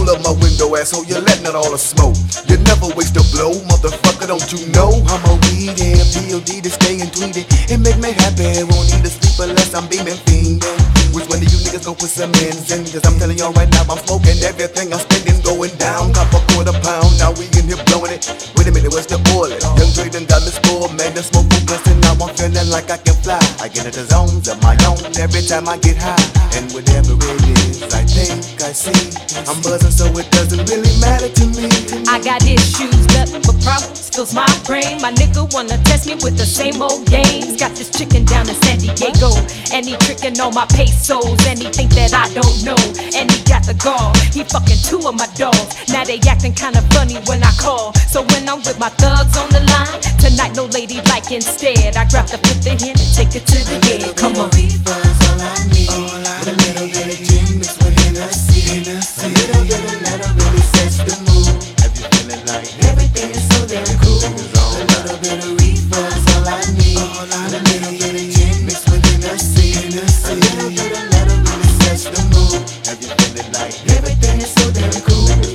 Roll up my window, asshole, you're letting out all the smoke. You never waste a blow, motherfucker, don't you know? I'm a weed and POD to stay and tweet it. It make me happy, won't need to sleep unless I'm beaming fiending. Which one of you niggas gon' put some ends in? Cause I'm telling y'all right now, I'm smoking everything I'm spending going down. Cop a quarter pound, now we in here blowing it. Wait a minute, where's the oil? Young Dre done got me spoiled, man, the smoke was blessing. Now I'm feeling like I can fly. I get into zones of my own every time I get high. And whatever it is, I think I see. I'm buzzing so it doesn't really matter to me. I got issues, nothing but problems, fills my brain. My nigga wanna test me with the same old games. Got this chicken down in San Diego, and he tricking on my pesos, and he think that I don't know, and he got the gall. He fucking 2 of my dogs, now they acting kinda funny when I call. So when I'm with my thugs on the line, tonight no lady like instead. I grab the 50 hand and take it to the head. Come on. All I need, a little bit of gin mixed with Hennessy. A little bit of letter really sets the mood. Have you feeling like everything is so damn cool? A little bit of reefer's all I need. A little bit of gin mixed with Hennessy. A little bit of letter really sets the mood. Have you feeling like everything is so damn cool?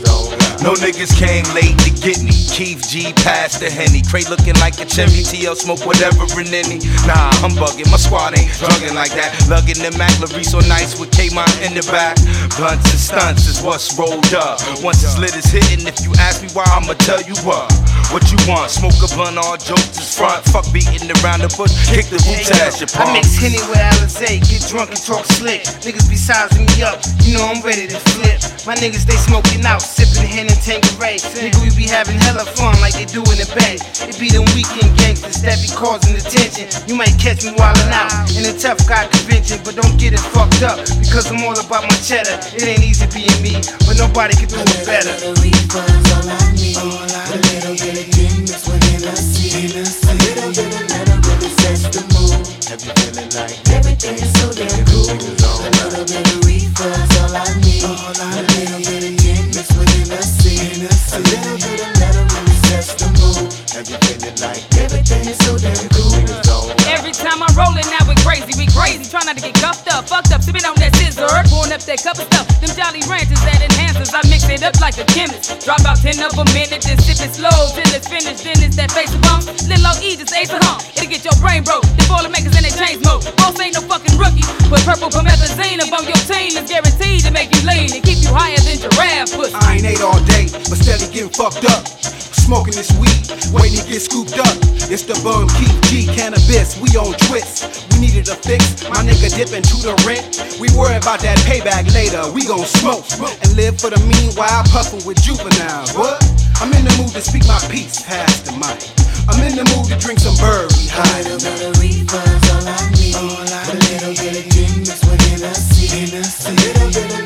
No niggas came late to get me. Keith G passed the Henny. Cray looking like a chimney. TL smoke whatever in any. Nah, I'm bugging. My squad ain't drugging like that. Lugging the Mac, Larry so nice with K-Mon in the back. Blunts and stunts is what's rolled up. Once it's lit, it's hitting. If you ask me why, I'ma tell you what. What you want? Smoke a blunt, all jokes is front. Fuck beating around the bush. Kick the boots ass your palm. I mix Henny with Alizé, get drunk and talk slick. Niggas be sizing me up, you know I'm ready to flip. My niggas they smoking out, sipping Hen and Tanqueray. Nigga we be having hella fun like they do in the Bay. It be them weekend gangsters that be causing attention. You might catch me wildin' out in a tough guy convention, but don't get it fucked up because I'm all about my cheddar. It ain't easy being me, but nobody can do it better. A little reefer's all I need. A little bit of gin mixed with Hennessy. A little bit of letter really sets the mood. have you feeling like everything is so damn cool? A little bit of reefer's all I need. A little bit of gin mixed with Hennessy. A little bit of letter really sets the mood. have you feeling like everything is so damn cool? Every time I'm rolling out with crazy, we crazy. Try not to get cuffed up, fucked up, sipping on that scissor, pouring up that cup of stuff. Them Jolly Ranchers that enhances, I mix it up like a chemist. Drop out 10 of a minute, then sip it slow till it's finished. Then it's that face of bump. Lil' O.E. just ace a hump. It'll get your brain broke. The boiler makers in their chains smoke. Boss ain't no fucking rookie. Put purple promethazine up on your team. It's guaranteed to make you lean and keep you higher than giraffe pussy. I ain't ate all day, but steady getting fucked up. Smoking this weed, waiting to get scooped up. It's the Bum Keith G cannabis, we on twist. We needed a fix, my nigga dipping to the rent. We worry about that payback later, we gon' smoke and live for the meanwhile, puffin' with juveniles. What? I'm in the mood to speak my piece, pass the mic. I'm in the mood to drink some bird, we high. A little bit of reefer's all I need. A little bit of gin mixed with Hennessy. A little bit of